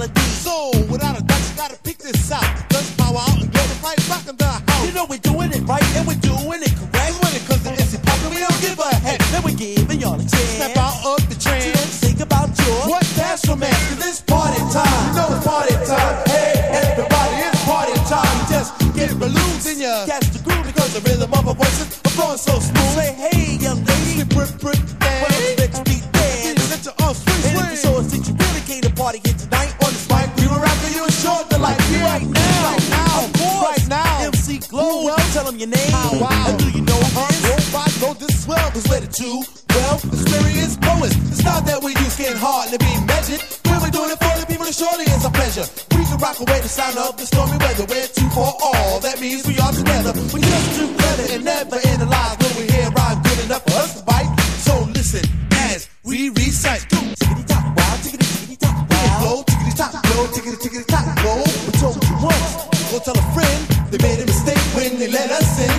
melody. So, without a doubt, you gotta pick this out. Let's power out and get it right, rockin' the house. You know we're doing it right and we're doing it correct. When it comes to MC Poppin', we don't give a heck. Then we're giving y'all a chance. Step out of the trance. Think about yours. What that's romance, 'cause it's party time. You know it's party time. Hey, everybody, it's party time. Just get balloons in ya. Catch the groove Because the rhythm of our voices are flowing so smooth. Say hey, young lady. Brick, Well, let's beat dance. let your arms swing, And if swing. you show us that you really came to party here tonight On this mic, we will rap for you and show the light. Yeah. right now. Right now. Of course. Right now. MC Glow. Well, Tell them your name. wow. And do you know this? Nobody know this well, cause we're the two. Well, experienced poets. The style that we use can hardly be measured. When we're doing it for the people, it surely is a pleasure. We can rock away the sound of the stormy weather. We're two for all. That means we are together. We just too clever and never analyze when we hear rhyme good enough for us to bite. So listen as we recite. Tickety top, wow, tickety top, wow. Blow, tickety top, blow, tickety top, blow. We told you once. Go tell a friend they made a mistake when they let us in.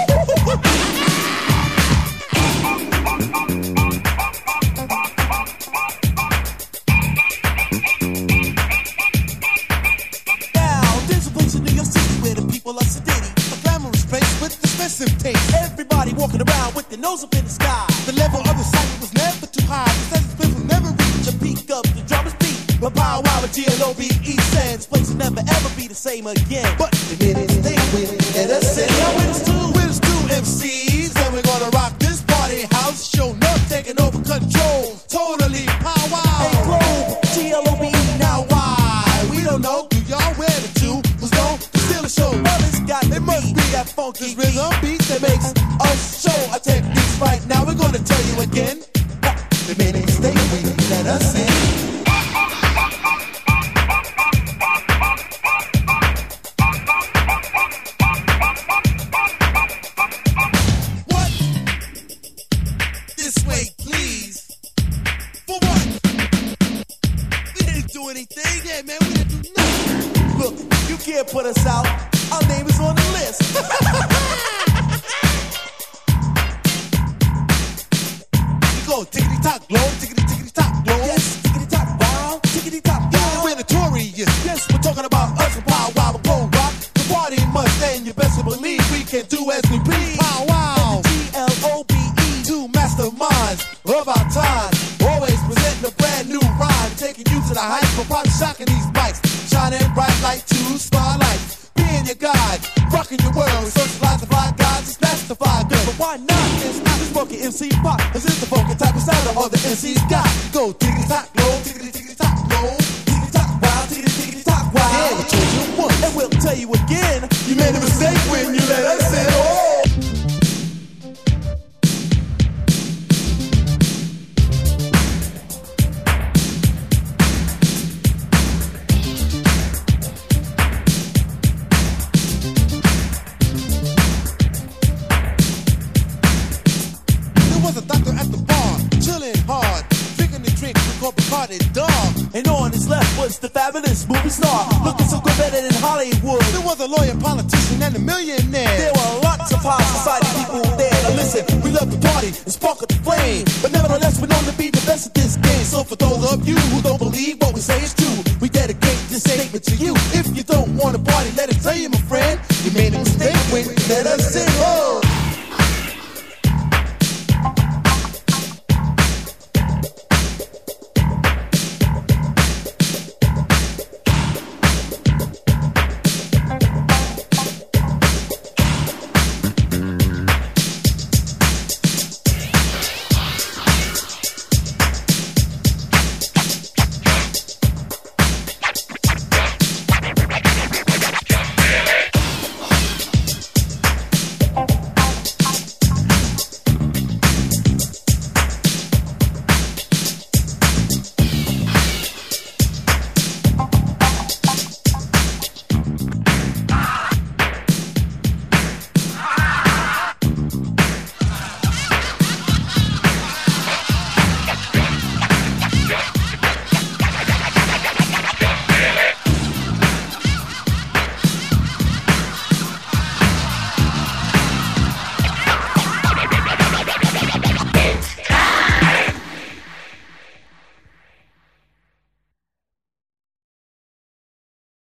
Now, there's a place in New York City where the people are sedated. A glamorous place with expensive taste. Everybody walking around with their nose up in the sky. The level of excitement was never too high. The sense will never reach The peak of the drummer's beat. But power wow with GLOBE stands. Place will never ever be the same again. but they made a mistake when they let us in. Now with us two MCs, and we're gonna rock this party house. Show up, taking over control. Totally power Hey, wow. Globe, GLOBE, now Why? We don't know. Do y'all wear the two? Was known to steal a show. well, it's got It must be that funky this rhythm beat that makes us show a technique right now. We're gonna tell you again. They made a mistake when they let us in. What? This way, please. For what? We didn't do anything. Yeah, man, we didn't do nothing. Look, you can't put us out. Our name is on the list. We go tickety tock, blow, tickety tock, blow. Yes, tickety top, wow, tickety top, Yeah, wow. we're notorious. Yes, we're talking about us and Pow Wow and Glow Rock. The party must end. You best believe we can do as we please. Pow Wow. GLOBE. Two masterminds of our time. Always presenting a brand new rhyme. Taking you to the heights for probably shocking these mics. Shining bright like two starlights. Being your guide, rocking your world. Socialize the fly guys, it's masterfied good. But why not? It's not this funky MC pop. This is the funky type of sound that all the MCs got. Go tickety tock, blow, tickety tock, blow. Tickety top, wow, tickety top, wow. Yeah, we told you once. And we'll tell you again. You made a mistake when you let us in. Oh. There was a doctor at the bar, chilling hard, drinking the drink we called Bacardi Dog. And on his left was the fabulous movie star, looking so good better than Hollywood. There was a lawyer, politician, and a millionaire. There were lots of high society people there. Now listen, we love to party and spark up the flame, but nevertheless we're known to be the best at this game. So for those of you who don't believe what we say is true, we dedicate this statement to you. If you don't want to party, let it tell you, my friend.